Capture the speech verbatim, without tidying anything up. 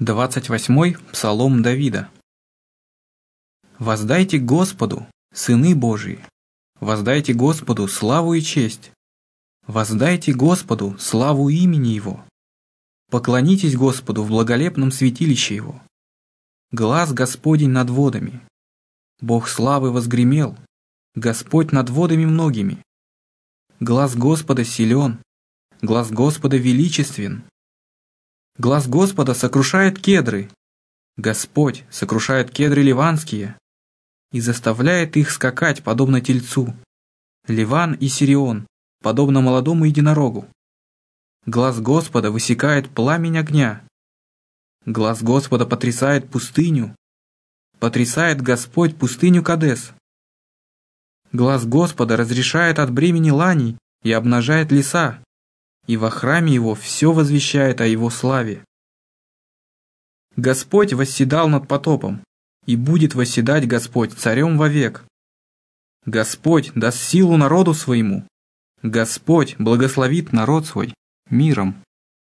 двадцать восьмой Псалом Давида. «Воздайте Господу, сыны Божии, воздайте Господу славу и честь, воздайте Господу славу имени Его, поклонитесь Господу в благолепном святилище Его. Глас Господень над водами, Бог славы возгремел, Господь над водами многими. Глас Господа силен, глас Господа величествен. Глас Господа сокрушает кедры, Господь сокрушает кедры ливанские и заставляет их скакать, подобно тельцу, Ливан и Сирион, подобно молодому единорогу. Глас Господа высекает пламень огня, глас Господа потрясает пустыню, потрясает Господь пустыню Кадес. Глас Господа разрешает от бремени ланей и обнажает леса, и во храме Его все возвещает о Его славе. Господь восседал над потопом, и будет восседать Господь царем вовек. Господь даст силу народу своему, Господь благословит народ свой миром.